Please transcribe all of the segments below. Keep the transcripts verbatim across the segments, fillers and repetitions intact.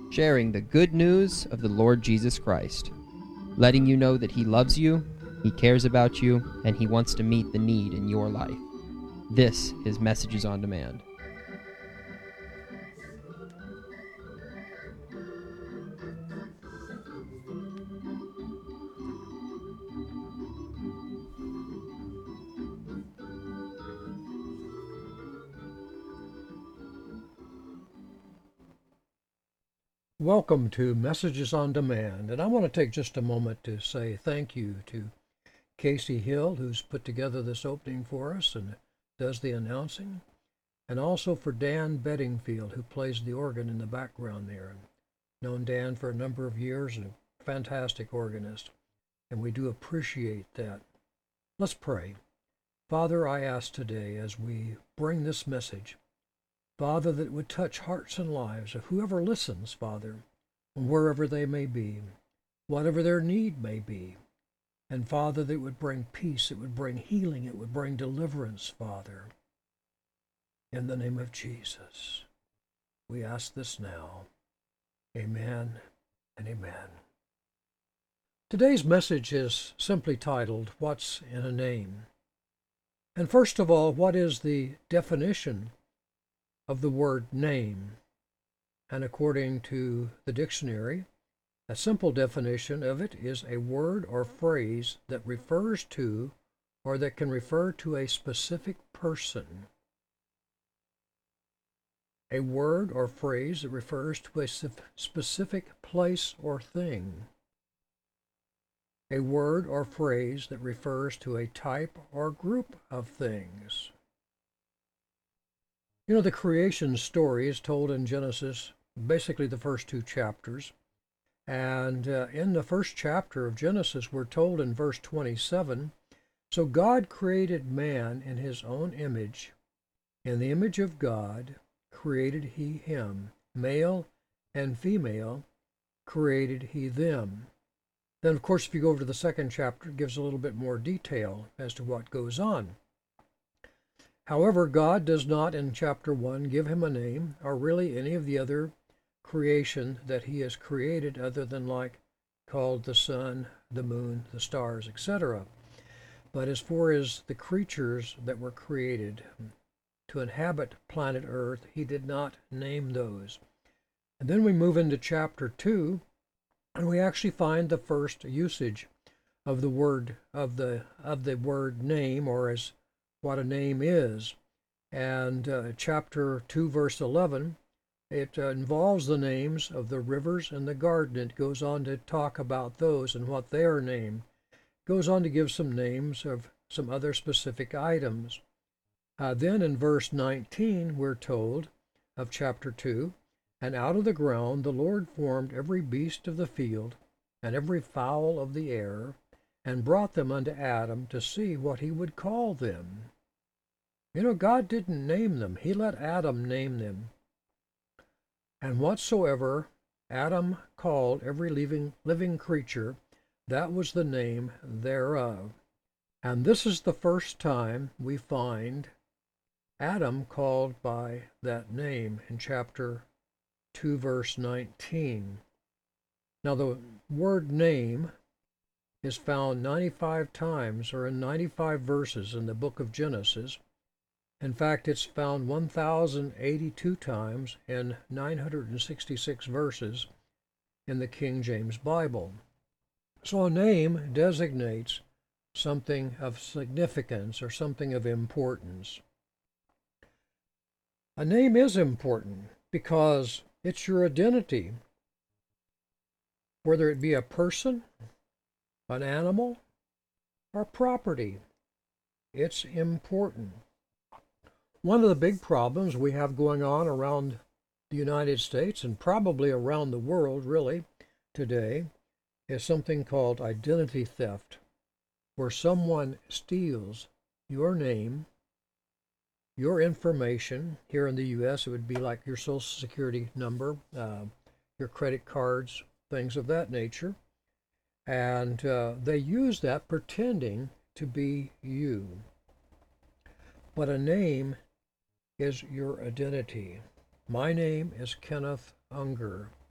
sharing the good news of the Lord Jesus Christ, letting you know that He loves you, He cares about you, and He wants to meet the need in your life. This is Messages on Demand. Welcome to Messages on Demand, and I want to take just a moment to say thank you to Casey Hill, who's put together this opening for us and does the announcing, and also for Dan Bedingfield, who plays the organ in the background there. I've known Dan for a number of years, and a fantastic organist, and we do appreciate that. Let's pray. Father, I ask today as we bring this message, Father, that it would touch hearts and lives of whoever listens, Father, wherever they may be, whatever their need may be. And Father, that it would bring peace, it would bring healing, it would bring deliverance, Father. In the name of Jesus, we ask this now. Amen and amen. Today's message is simply titled, What's in a Name? And first of all, what is the definition of the word name? And according to the dictionary, a simple definition of it is a word or phrase that refers to or that can refer to a specific person. A word or phrase that refers to a specific place or thing. A word or phrase that refers to a type or group of things. You know, the creation story is told in Genesis, basically the first two chapters. And uh, in the first chapter of Genesis, we're told in verse twenty-seven, so God created man in his own image. In the image of God created he him. Male and female created he them. Then, of course, if you go over to the second chapter, it gives a little bit more detail as to what goes on. However, God does not, in chapter one, give him a name, or really any of the other creation that he has created other than like called the sun, the moon, the stars, et cetera. But as far as the creatures that were created to inhabit planet Earth, he did not name those. And then we move into chapter two, and we actually find the first usage of the word of the of the word name, or as what a name is. And uh, chapter two, verse eleven, it uh, involves the names of the rivers and the garden. It goes on to talk about those and what they are named. It goes on to give some names of some other specific items. Uh, then in verse nineteen, we're told of chapter two, and out of the ground the Lord formed every beast of the field and every fowl of the air, and brought them unto Adam to see what he would call them. You know, God didn't name them. He let Adam name them. And whatsoever Adam called every living, living creature, that was the name thereof. And this is the first time we find Adam called by that name in chapter two, verse nineteen. Now the word name is found ninety-five times, or in ninety-five verses in the book of Genesis. In fact, it's found one thousand eighty-two times in nine hundred sixty-six verses in the King James Bible. So a name designates something of significance or something of importance. A name is important because it's your identity, whether it be a person, an animal, or property. It's important. One of the big problems we have going on around the United States and probably around the world really today is something called identity theft, where someone steals your name, your information. Here in the U S it would be like your social security number, uh, your credit cards, things of that nature. And uh, they use that pretending to be you. But a name is your identity. My name is Kenneth Unger.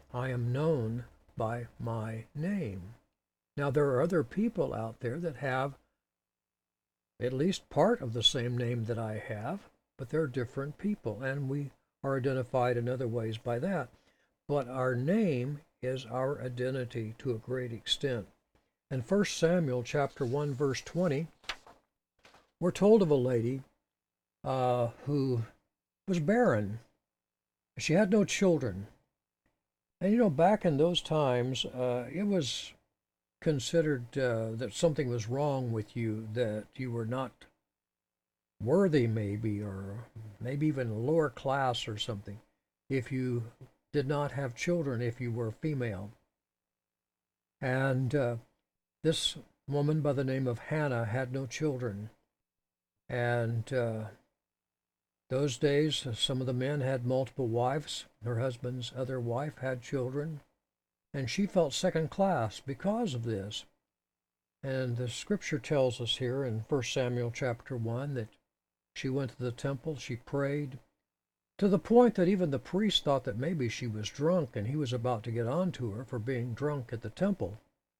I am known by my name. Now, there are other people out there that have at least part of the same name that I have, but they're different people, and we are identified in other ways by that. But our name is our identity to a great extent. In First Samuel chapter one, verse twenty, we're told of a lady uh, who was barren. She had no children. And you know, back in those times, uh, it was considered uh, that something was wrong with you, that you were not worthy maybe, or maybe even lower class or something, if you did not have children, if you were female. And uh, this woman by the name of Hannah had no children. And uh, those days, some of the men had multiple wives. Her husband's other wife had children. And she felt second class because of this. And the scripture tells us here in First Samuel chapter one that she went to the temple, she prayed, to the point that even the priest thought that maybe she was drunk and he was about to get on to her for being drunk at the temple.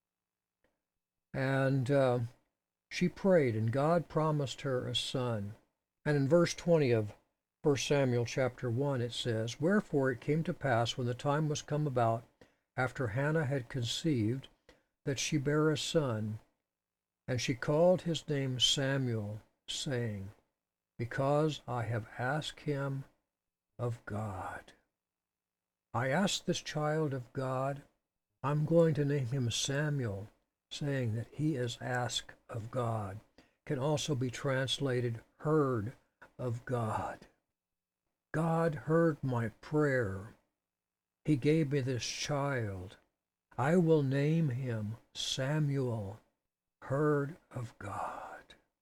And uh, she prayed, and God promised her a son. And in verse twenty of First Samuel chapter one it says, "Wherefore it came to pass, when the time was come about, after Hannah had conceived, that she bare a son, and she called his name Samuel, saying, Because I have asked him of God." I asked this child of God. I'm going to name him Samuel, saying that he is asked of God. Can also be translated heard of God. God heard my prayer. He gave me this child. I will name him Samuel, heard of God.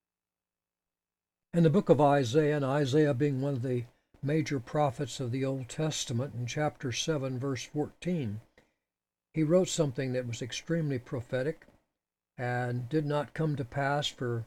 In the book of Isaiah, and Isaiah being one of the major prophets of the Old Testament, in chapter seven, verse fourteen, he wrote something that was extremely prophetic and did not come to pass for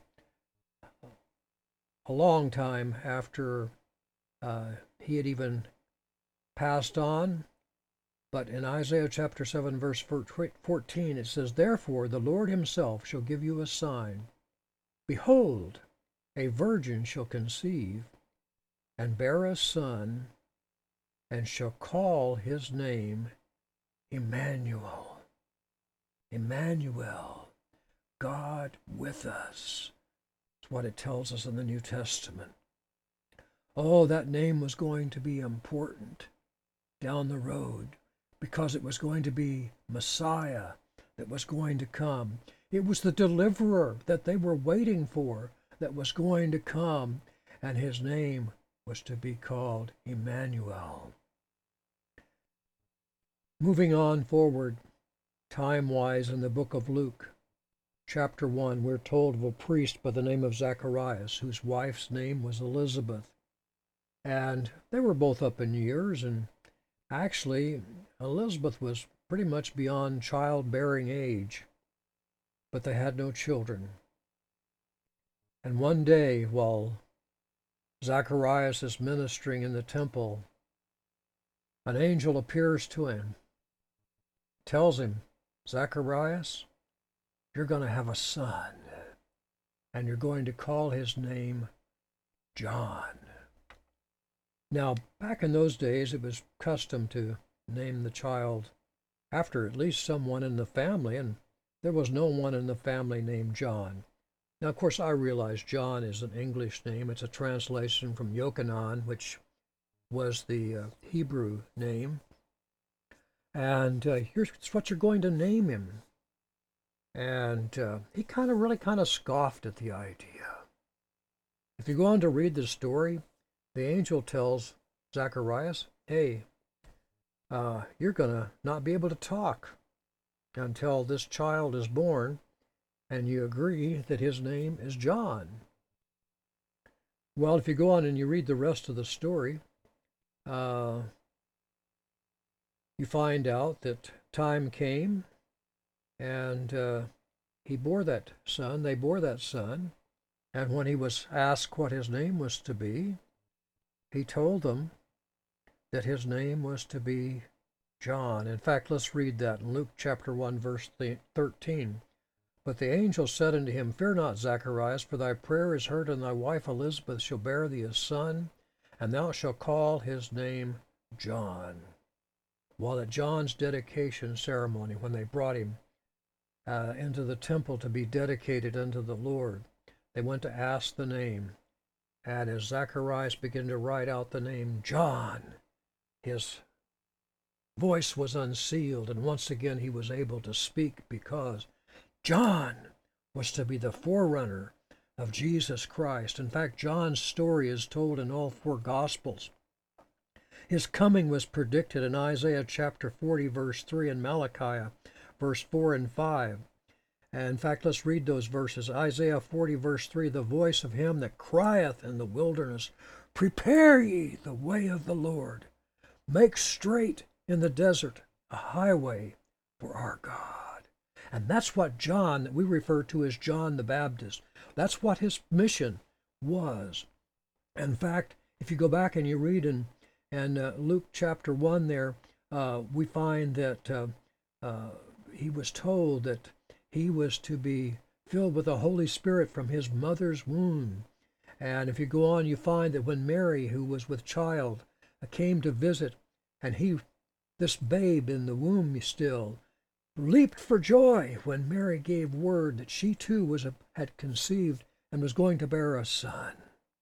a long time after uh, he had even passed on. But in Isaiah chapter seven, verse fourteen, it says, "Therefore the Lord himself shall give you a sign. Behold, a virgin shall conceive, and bear a son, and shall call his name Emmanuel." Emmanuel, God with us. That's what it tells us in the New Testament. Oh, that name was going to be important down the road, because it was going to be Messiah that was going to come. It was the deliverer that they were waiting for that was going to come, and his name was to be called Emmanuel. Moving on forward, time-wise, in the book of Luke, chapter one, we're told of a priest by the name of Zacharias, whose wife's name was Elizabeth. And they were both up in years, and actually, Elizabeth was pretty much beyond childbearing age, but they had no children. And one day, while Zacharias is ministering in the temple, an angel appears to him, tells him, "Zacharias, you're going to have a son, and you're going to call his name John." Now, back in those days, it was custom to name the child after at least someone in the family, and there was no one in the family named John. Now, of course, I realize John is an English name. It's a translation from Yochanan, which was the uh, Hebrew name. And uh, here's what you're going to name him. And uh, he kind of really kind of scoffed at the idea. If you go on to read the story, the angel tells Zacharias, hey, uh, you're going to not be able to talk until this child is born, and you agree that his name is John. Well, if you go on and you read the rest of the story, uh, you find out that time came, and uh, he bore that son, they bore that son, and when he was asked what his name was to be, he told them that his name was to be John. In fact, let's read that in Luke chapter one, verse thirteen. But the angel said unto him, Fear not, Zacharias, for thy prayer is heard, and thy wife Elizabeth shall bear thee a son, and thou shalt call his name John. While at John's dedication ceremony, when they brought him uh, into the temple to be dedicated unto the Lord, they went to ask the name. And as Zacharias began to write out the name John, his voice was unsealed, and once again he was able to speak, because John was to be the forerunner of Jesus Christ. In fact, John's story is told in all four Gospels. His coming was predicted in Isaiah chapter forty, verse three, and Malachi, verse four and five. And in fact, let's read those verses. Isaiah forty, verse three, the voice of him that crieth in the wilderness, Prepare ye the way of the Lord, make straight in the desert a highway for our God. And that's what John, that we refer to as John the Baptist, that's what his mission was. In fact, if you go back and you read in and uh, Luke chapter one there, uh, we find that uh, uh, he was told that he was to be filled with the Holy Spirit from his mother's womb. And if you go on, you find that when Mary, who was with child, uh, came to visit, and he, this babe in the womb still, leaped for joy when Mary gave word that she too was a, had conceived and was going to bear a son.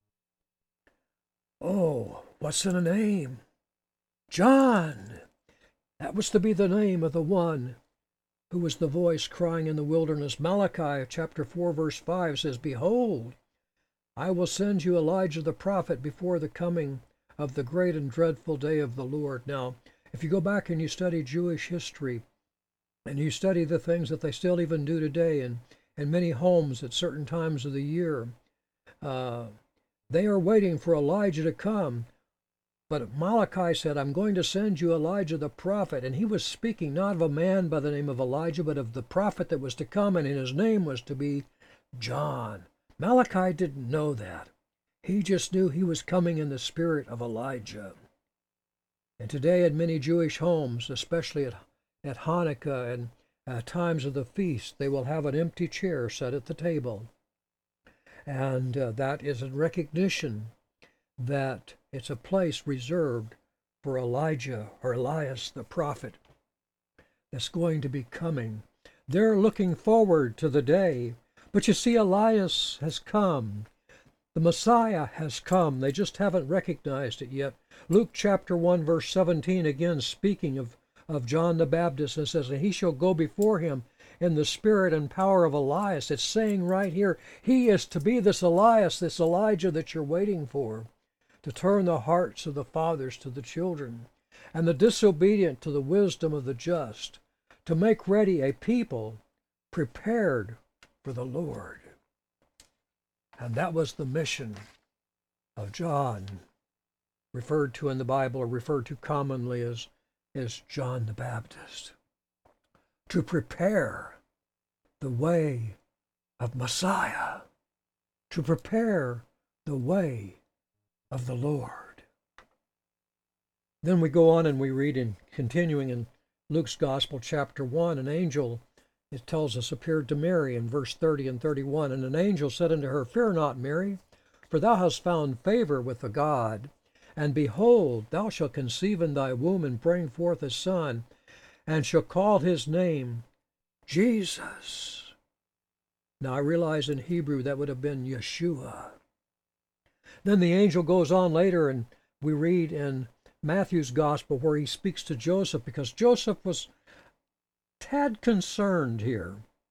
Oh, what's in a name? John! That was to be the name of the one who was the voice crying in the wilderness. Malachi chapter four, verse five says, Behold, I will send you Elijah the prophet before the coming of the great and dreadful day of the Lord. Now, if you go back and you study Jewish history, and you study the things that they still even do today in, in many homes at certain times of the year, uh, they are waiting for Elijah to come. But Malachi said, I'm going to send you Elijah the prophet. And he was speaking not of a man by the name of Elijah, but of the prophet that was to come, and his name was to be John. Malachi didn't know that. He just knew he was coming in the spirit of Elijah. And today in many Jewish homes, especially at, at Hanukkah and uh, times of the feast, they will have an empty chair set at the table. And uh, that is a recognition that it's a place reserved for Elijah or Elias the prophet that's going to be coming. They're looking forward to the day. But you see, Elias has come. The Messiah has come. They just haven't recognized it yet. Luke chapter one, verse seventeen, again speaking of, of John the Baptist, and says, and he shall go before him in the spirit and power of Elias. It's saying right here, he is to be this Elias, this Elijah that you're waiting for, to turn the hearts of the fathers to the children, and the disobedient to the wisdom of the just, to make ready a people prepared for the Lord. And that was the mission of John, referred to in the Bible, or referred to commonly as, as John the Baptist, to prepare the way of Messiah, to prepare the way of the Lord. Then we go on and we read, in continuing in Luke's Gospel, chapter one, an angel, it tells us, appeared to Mary in verse thirty and thirty-one. And an angel said unto her, Fear not, Mary, for thou hast found favor with the God. And behold, thou shalt conceive in thy womb, and bring forth a son, and shall call his name Jesus. Now I realize in Hebrew that would have been Yeshua. Then the angel goes on later, and we read in Matthew's Gospel where he speaks to Joseph, because Joseph was tad concerned here.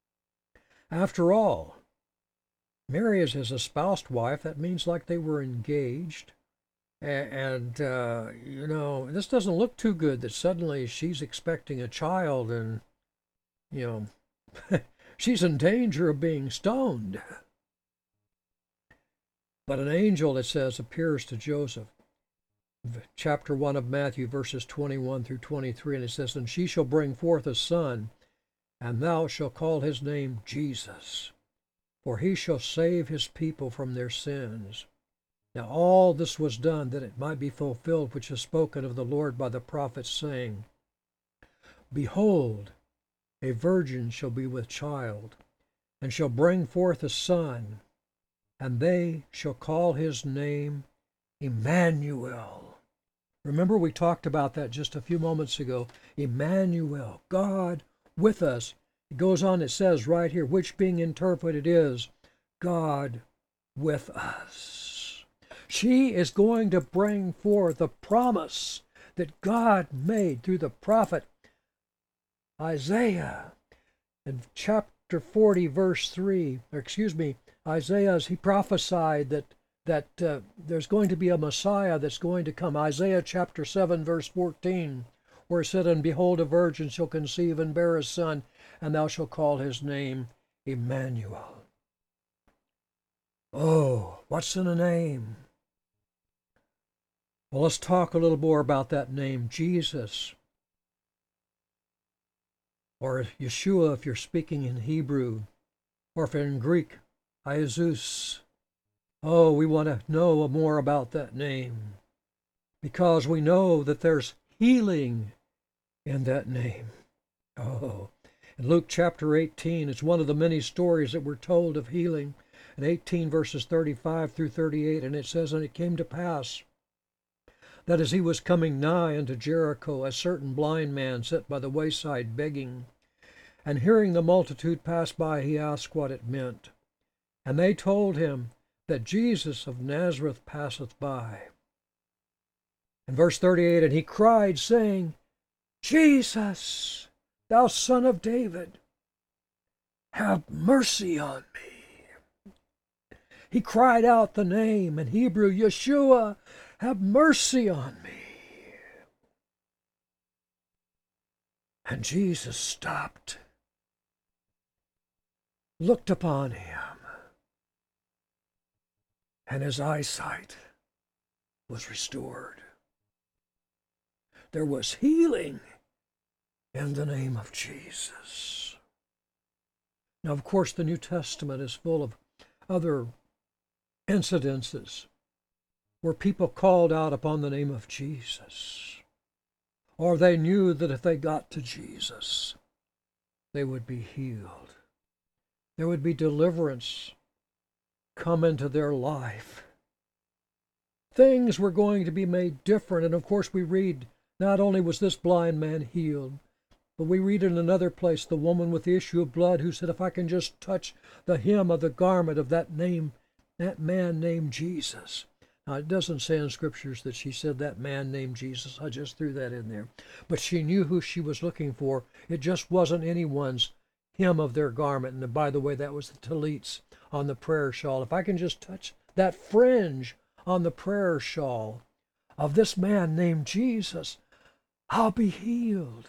After all, Mary is his espoused wife. That means like they were engaged. And, uh, you know, this doesn't look too good that suddenly she's expecting a child and, you know, she's in danger of being stoned. But an angel, it says, appears to Joseph. Chapter one of Matthew, verses twenty-one through twenty-three, and it says, And she shall bring forth a son, and thou shalt call his name Jesus, for he shall save his people from their sins. Now all this was done that it might be fulfilled which is spoken of the Lord by the prophets, saying, Behold, a virgin shall be with child, and shall bring forth a son, and they shall call his name Emmanuel. Remember, we talked about that just a few moments ago. Emmanuel, God with us. It goes on, it says right here, which being interpreted is God with us. She is going to bring forth the promise that God made through the prophet Isaiah. In chapter forty, verse three, or excuse me, Isaiah, he prophesied that that uh, there's going to be a Messiah that's going to come. Isaiah chapter seven, verse fourteen, where it said, and behold, a virgin shall conceive and bear a son, and thou shalt call his name Emmanuel. Oh, what's in a name? Well, let's talk a little more about that name, Jesus, or Yeshua if you're speaking in Hebrew, or if in Greek, Jesus. Oh, we want to know more about that name because we know that there's healing in that name. Oh, in Luke chapter eighteen, it's one of the many stories that we're told of healing. In eighteen verses thirty-five through thirty-eight, and it says, and it came to pass that as he was coming nigh unto Jericho, a certain blind man sat by the wayside begging. And hearing the multitude pass by, he asked what it meant. And they told him that Jesus of Nazareth passeth by. In verse thirty-eight, and he cried, saying, Jesus, thou son of David, have mercy on me. He cried out the name in Hebrew, Yeshua, have mercy on me. And Jesus stopped, looked upon him, and his eyesight was restored. There was healing in the name of Jesus. Now, of course, the New Testament is full of other incidences where people called out upon the name of Jesus, or they knew that if they got to Jesus, they would be healed. There would be deliverance come into their life. Things were going to be made different. And of course, we read, not only was this blind man healed, but we read in another place the woman with the issue of blood who said, if I can just touch the hem of the garment of that name, that man named Jesus. Now, it doesn't say in scriptures that she said that man named Jesus. I just threw that in there. But she knew who she was looking for. It just wasn't anyone's hem of their garment. And by the way, that was the tallits on the prayer shawl. If I can just touch that fringe on the prayer shawl of this man named Jesus, I'll be healed.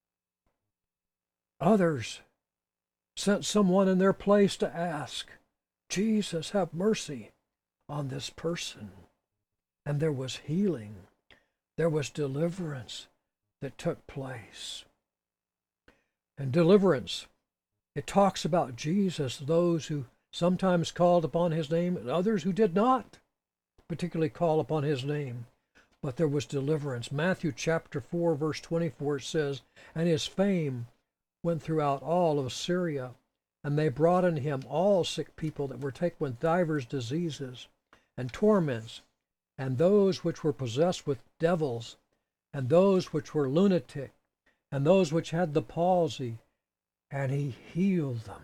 Others sent someone in their place to ask, Jesus, have mercy on this person. And there was healing. There was deliverance that took place. And deliverance, it talks about Jesus, those who sometimes called upon his name, and others who did not particularly call upon his name. But there was deliverance. Matthew chapter four, verse twenty-four says, and his fame went throughout all of Syria, and they brought unto him all sick people that were taken with divers diseases and torments, and those which were possessed with devils, and those which were lunatic, and those which had the palsy, and he healed them.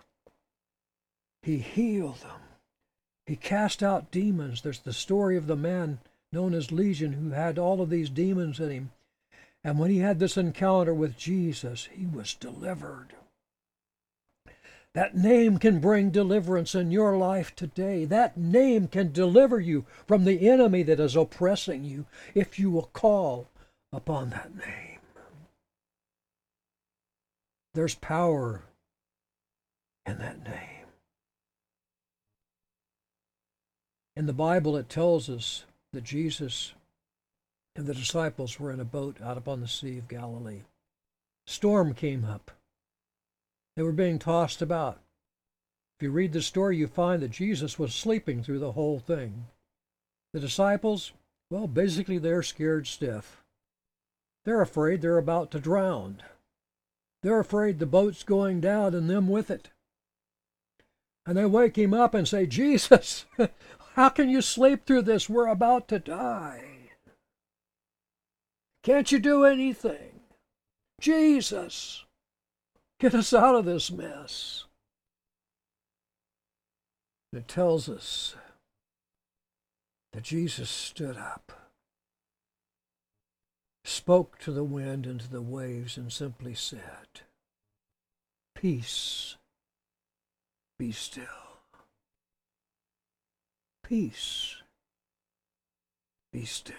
He healed them. He cast out demons. There's the story of the man known as Legion who had all of these demons in him. And when he had this encounter with Jesus, he was delivered. That name can bring deliverance in your life today. That name can deliver you from the enemy that is oppressing you if you will call upon that name. There's power in that name. In the Bible, it tells us that Jesus and the disciples were in a boat out upon the Sea of Galilee. Storm came up. They were being tossed about. If you read the story, you find that Jesus was sleeping through the whole thing. The disciples, well, basically they're scared stiff. They're afraid they're about to drown. They're afraid the boat's going down and them with it. And they wake him up and say, Jesus, how can you sleep through this? We're about to die. Can't you do anything? Jesus, get us out of this mess. It tells us that Jesus stood up, spoke to the wind and to the waves, and simply said, Peace, be still. Peace, be still.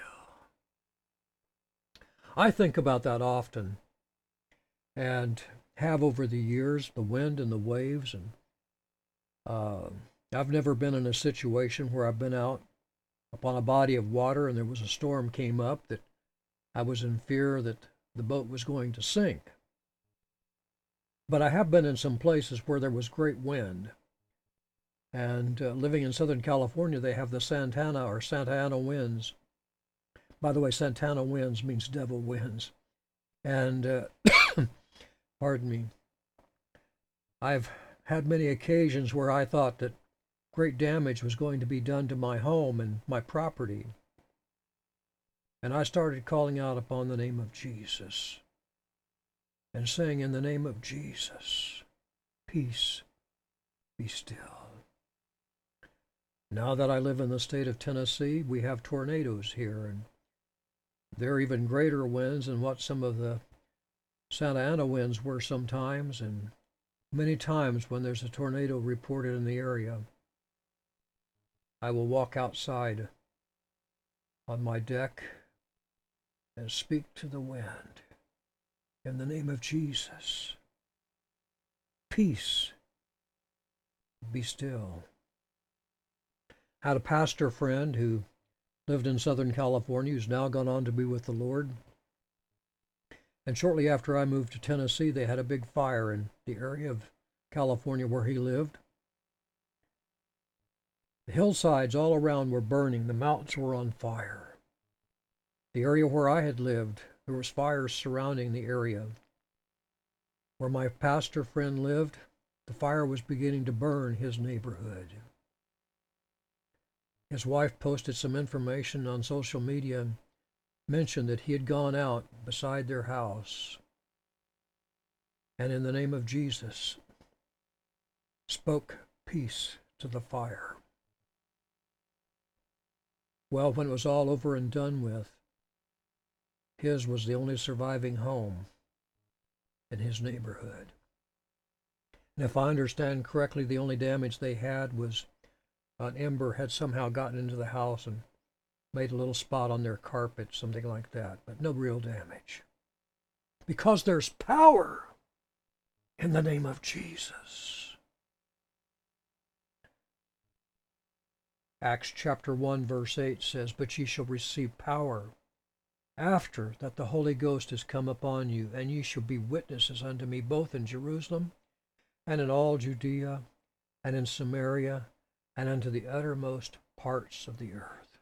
I think about that often, and have over the years, the wind and the waves. And uh, I've never been in a situation where I've been out upon a body of water and there was a storm came up that I was in fear that the boat was going to sink. But I have been in some places where there was great wind. And uh, living in Southern California, they have the Santana or Santa Ana winds. By the way, Santana winds means devil winds. And, uh, pardon me, I've had many occasions where I thought that great damage was going to be done to my home and my property. And I started calling out upon the name of Jesus and saying, in the name of Jesus, peace, be still. Now that I live in the state of Tennessee, we have tornadoes here, and they're even greater winds than what some of the Santa Ana winds were sometimes, and many times when there's a tornado reported in the area, I will walk outside on my deck and speak to the wind in the name of Jesus. Peace, be still. I had a pastor friend who lived in Southern California who's now gone on to be with the Lord. And shortly after I moved to Tennessee, they had a big fire in the area of California where he lived. The hillsides all around were burning. The mountains were on fire. The area where I had lived, there was fires surrounding the area. Where my pastor friend lived, the fire was beginning to burn his neighborhood. His wife posted some information on social media and mentioned that he had gone out beside their house and in the name of Jesus spoke peace to the fire. Well, when it was all over and done with, his was the only surviving home in his neighborhood. And if I understand correctly, the only damage they had was an ember had somehow gotten into the house and made a little spot on their carpet, something like that, but no real damage. Because there's power in the name of Jesus. Acts chapter one verse eight says, But ye shall receive power after that the Holy Ghost is come upon you, and ye shall be witnesses unto me both in Jerusalem and in all Judea and in Samaria and unto the uttermost parts of the earth.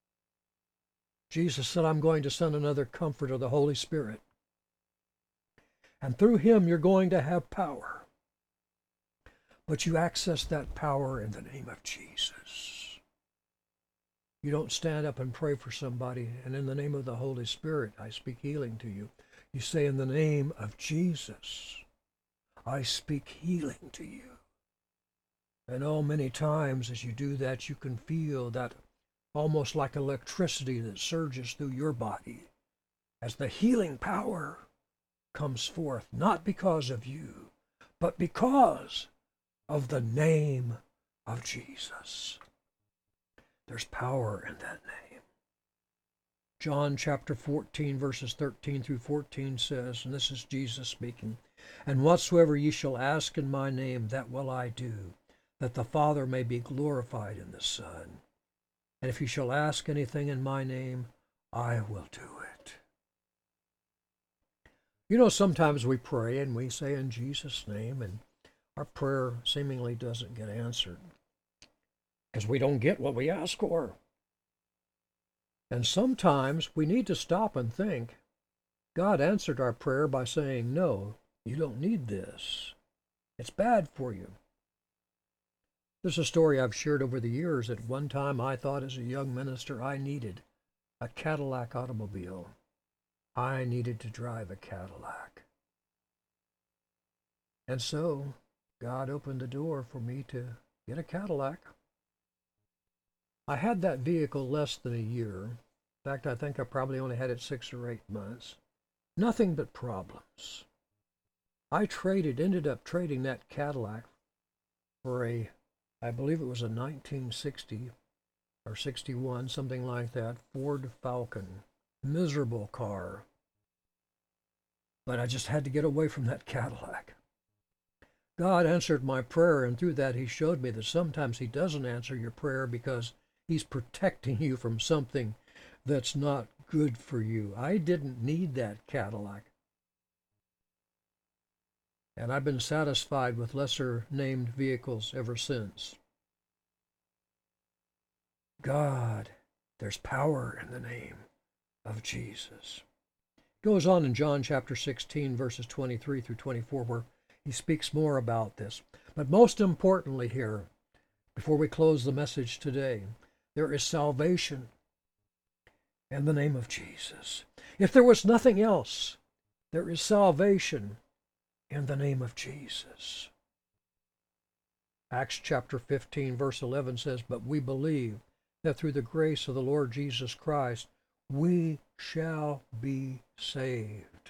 Jesus said, I'm going to send another comforter, the Holy Spirit. And through him you're going to have power. But you access that power in the name of Jesus. You don't stand up and pray for somebody, and in the name of the Holy Spirit, I speak healing to you. You say, in the name of Jesus, I speak healing to you. And oh, many times as you do that, you can feel that almost like electricity that surges through your body as the healing power comes forth, not because of you, but because of the name of Jesus. There's power in that name. John chapter fourteen, verses thirteen through fourteen says, and this is Jesus speaking, And whatsoever ye shall ask in my name, that will I do, that the Father may be glorified in the Son. And if you shall ask anything in my name, I will do it. You know, sometimes we pray and we say in Jesus' name, and our prayer seemingly doesn't get answered because we don't get what we ask for. And sometimes we need to stop and think, God answered our prayer by saying no You don't need this. It's bad for you. There's a story I've shared over the years. At one time I thought as a young minister I needed a Cadillac automobile. I needed to drive a Cadillac. And so God opened the door for me to get a Cadillac. I had that vehicle less than a year. In fact, I think I probably only had it six or eight months. Nothing but problems. I traded, ended up trading that Cadillac for a, I believe it was a nineteen sixty or sixty-one, something like that, Ford Falcon. Miserable car. But I just had to get away from that Cadillac. God answered my prayer, and through that he showed me that sometimes he doesn't answer your prayer because he's protecting you from something that's not good for you. I didn't need that Cadillac. And I've been satisfied with lesser named vehicles ever since. God, there's power in the name of Jesus. It goes on in John chapter sixteen, verses twenty-three through twenty-four, where he speaks more about this. But most importantly here, before we close the message today, there is salvation in the name of Jesus. If there was nothing else, there is salvation in the name of Jesus. Acts chapter fifteen, verse eleven says, "But we believe that through the grace of the Lord Jesus Christ, we shall be saved,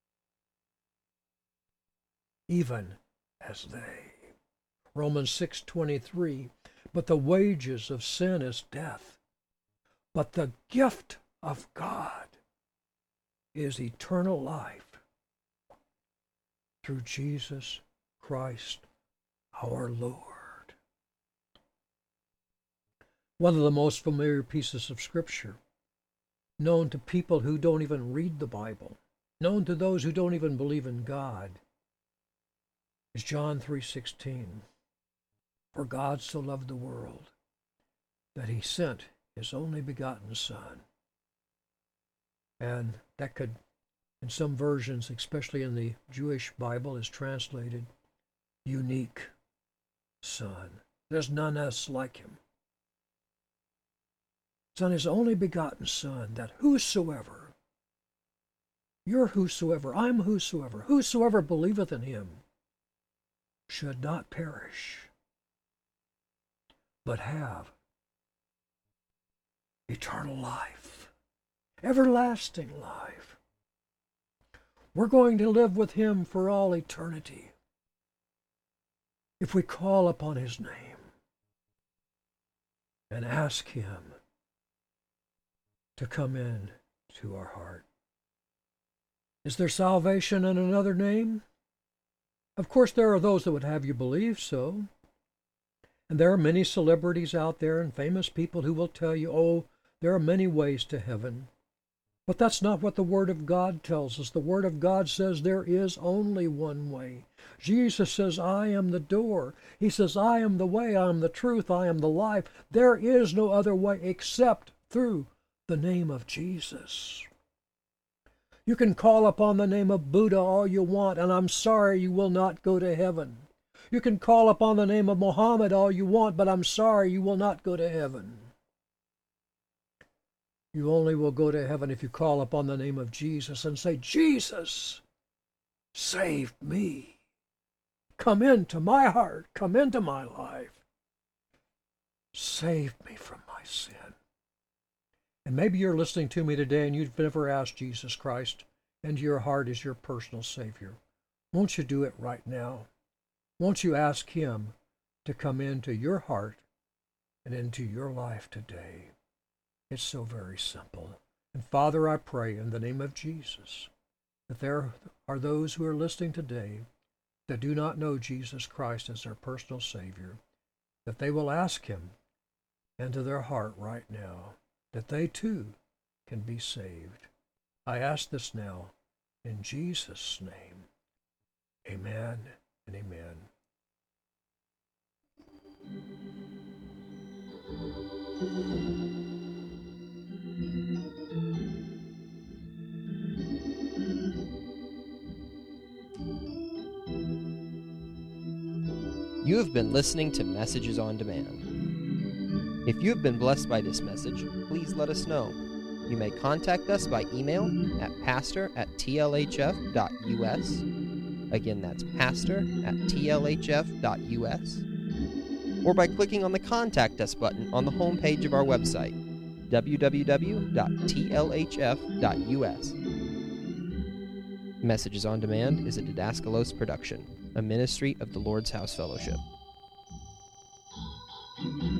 even as they." Romans six twenty-three, "But the wages of sin is death, but the gift of God is eternal life through Jesus Christ our Lord." One of the most familiar pieces of Scripture, known to people who don't even read the Bible, known to those who don't even believe in God, is John three sixteen. "For God so loved the world that he sent his only begotten Son." And that could, in some versions, especially in the Jewish Bible, is translated unique Son. There's none else like him. Son, his only begotten Son, that whosoever, you're whosoever, I'm whosoever, whosoever believeth in him should not perish, but have eternal life, everlasting life. We're going to live with him for all eternity if we call upon his name and ask him to come in to our heart. Is there salvation in another name? Of course, there are those that would have you believe so. And there are many celebrities out there and famous people who will tell you, oh, there are many ways to heaven. But that's not what the Word of God tells us. The Word of God says there is only one way. Jesus says, I am the door. He says, I am the way, I am the truth, I am the life. There is no other way except through the name of Jesus. You can call upon the name of Buddha all you want, and I'm sorry you will not go to heaven. You can call upon the name of Muhammad all you want, but I'm sorry you will not go to heaven. You only will go to heaven if you call upon the name of Jesus and say, Jesus, save me. Come into my heart. Come into my life. Save me from my sin. And maybe you're listening to me today and you've never asked Jesus Christ into your heart as your personal Savior. Won't you do it right now? Won't you ask him to come into your heart and into your life today? It's so very simple. And Father, I pray in the name of Jesus that there are those who are listening today that do not know Jesus Christ as their personal Savior, that they will ask him into their heart right now, that they too can be saved. I ask this now in Jesus' name. Amen and amen. You have been listening to Messages on Demand. If you have been blessed by this message, please let us know. You may contact us by email at pastor at t l h f dot u s. Again, that's pastor at t l h f dot u s. Or by clicking on the Contact Us button on the homepage of our website, w w w dot t l h f dot u s. Messages on Demand is a Didaskalos production, a ministry of the Lord's House Fellowship.